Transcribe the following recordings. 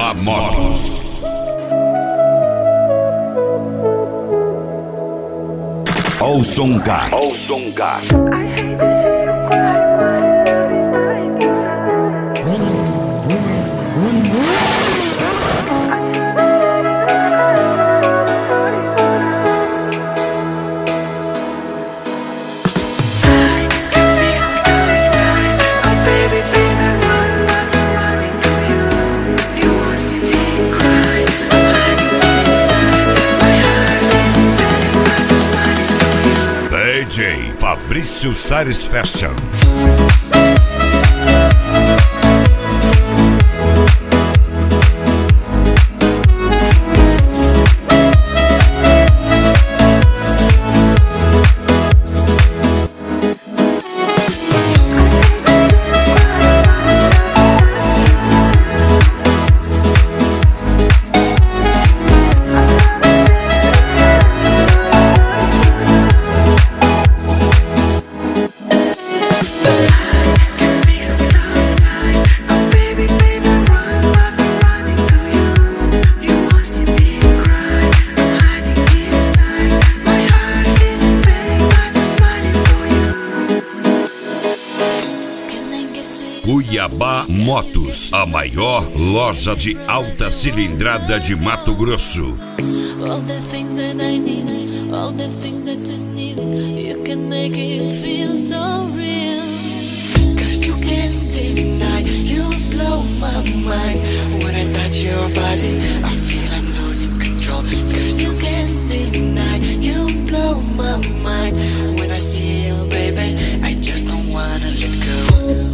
Cuiabá Motos. Ouçam Car. DJ Fabrício Satisfaction. Cuiabá Motos, a maior loja de alta cilindrada de Mato Grosso. All the things that I need, all the things that you need, you can make it feel so real. 'Cause you can't deny, you've blown my mind. When I touch your body, I feel I'm losing control. 'Cause you can't deny, you blow my mind. When I see you, baby, I just don't wanna let go.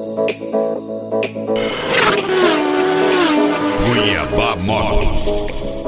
Cuiabá Motos.